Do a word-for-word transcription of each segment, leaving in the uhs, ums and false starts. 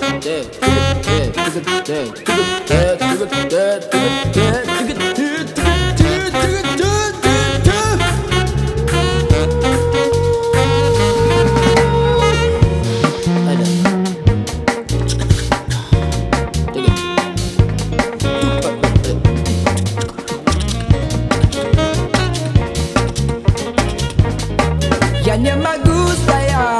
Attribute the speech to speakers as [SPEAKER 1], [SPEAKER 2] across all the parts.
[SPEAKER 1] Ya nie ma gusta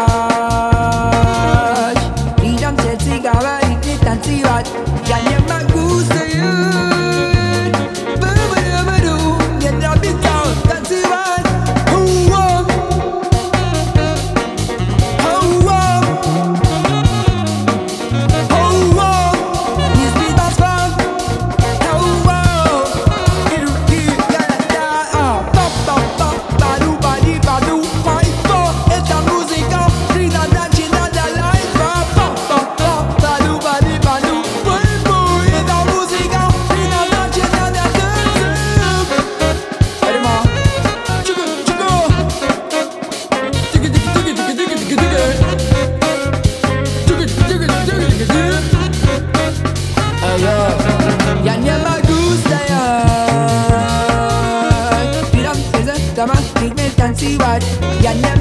[SPEAKER 1] jać I tam się cygała i ty tańczywać. Ja nie ma gusta jać Bum-ba-dum-ba-dum, nie robi to tańczywać. Oh-oh, oh-oh, oh-oh, nie zbywać wam. Oh-oh, i-ru-i-ja-ja-a. Pop-pop-pop-ba-du-ba-di-ba-du. Ja nie ma gusta jać I tam się zastama, nikt nie tańczywać. Ja nie